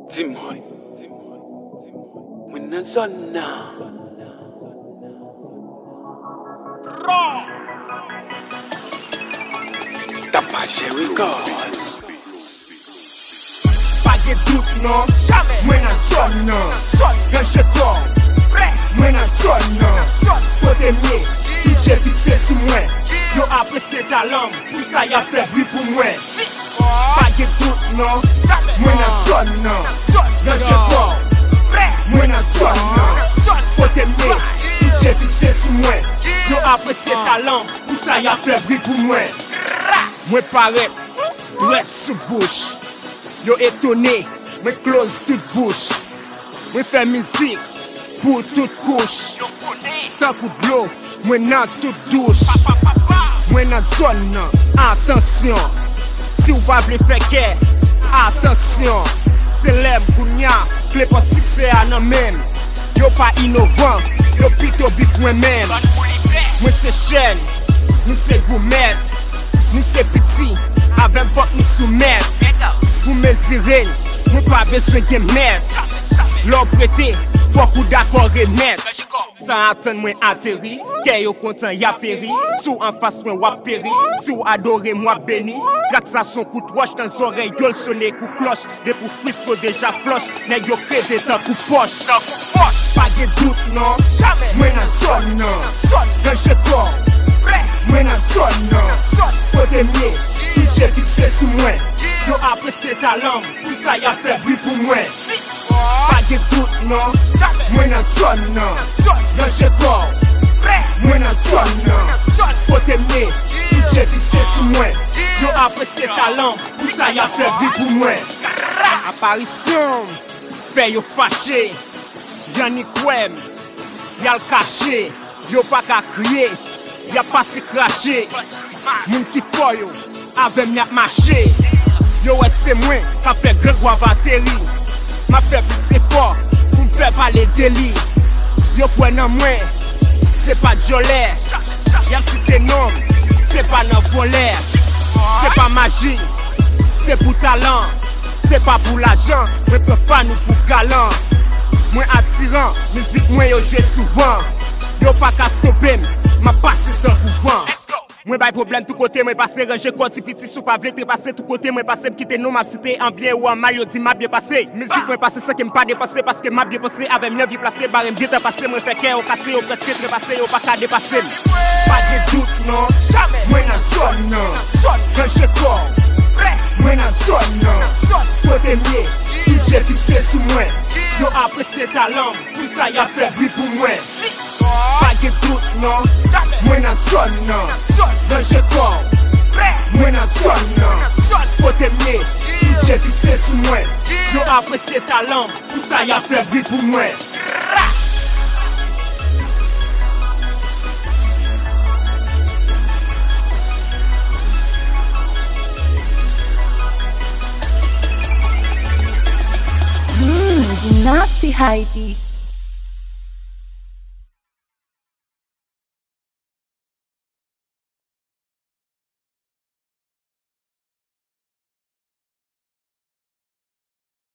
Dis-moi, mwen zona. Tapache Records. Pas de doute non, jamais. Mwen nan zona. Ganje kon, mwen nan zona. Kote mye, DJ fixe sou mwen. Yo aprese talent, pou sa ya fe bruit pou mwen. Pas de doute non, mwen nan zona. Ganje kon, mwen nan zona. Kote mye, DJ fixe sou mwen. Yo aprese talent, pou sa ya fe bruit pou mwen. Mwen paret, red sou bouche. Yo étonné, mwen close toute bouche. Mwen fè musique pour toute couche. Tant kou blo, mwen nan toute douche. Mwen nan zone nan, attention. Si ou pa vle fè kè, attention. Se lem kounya, kle pot sikse anan men. Yo pa innovant, yo pito bif mwen men. Mwen se chen, nou se goumet. Nou se piti, avem vok nou soumet. Pou meziren, mwen pa beswen gen met. Lò prete, fok ou d'akor remet. Sa atan mwen ateri, kè yo kontan ya peri. Sou an fas mwen wap peri, sou adore mwen beni. Trak sa son kout roche, tan zorey yol sone kou kloche. De pou frisko deja floche, neg yo kreve tan kou poche. Pa ge dout non, mwen nan zon nan. Ganje kon, mwen nan zon nan. Kote mye, DJ fixe sou mwen. Yo aprese talent, pou sa ya fe bruit pou mwen. Pa ge dout non, mwen nan zon nan. Ganje kon, mwen nan zon nan. Kote mye, DJ fixe sou mwen. Yo aprese talent, pou sa ya fe bruit pou mwen. Apparition, fe yo fache. Yanni kwem, yal kache. Yo pa ka kriye, ya pa se krashe. Moun ki foyo, avem yak mache. Yo wè se mwen, ka fe grek wavateri. Ma fe pise fort, pou m fe pale deli. Yo kwen nan mwen, se pa jolè. Yal si te nom, se pa nan volè. Se pa magi, se pou talan. Se pa pou l'ajan, mwen pe fan ou pou galan. Mwen attiran, mizik mwen yo jwe souvan. Yo pa ka stopem, ma pase tan kouvan. Mwen bay problem tout kote, mwen pase ranger koti piti sou pa vle trepase tout kote. Mwen pase m'kite nou map site en bien ou en mal, yo di m'a bien passé. Mizik mwen pase sa ke m'pa depase, paske m'a bien passé. Ave m'yen vi place, barem bien pase. Mwen fe kè yo kase, yo preske trepase, yo pa ka depase. Pa de doute non, mwen nan zon nan. Ganje kon, mwen nan zon nan. Kote mye, DJ fixe sou mwen. Yo aprese talent, pou sa ya fe bruit pou mwen. Pa ge doute non, mwen nan zon nan. Ganje kon, mwen nan zon nan. Kote mye, DJ fixe sou mwen. Yo aprese talent, pou sa ya fe bruit pou mwen. Nasty Heidi.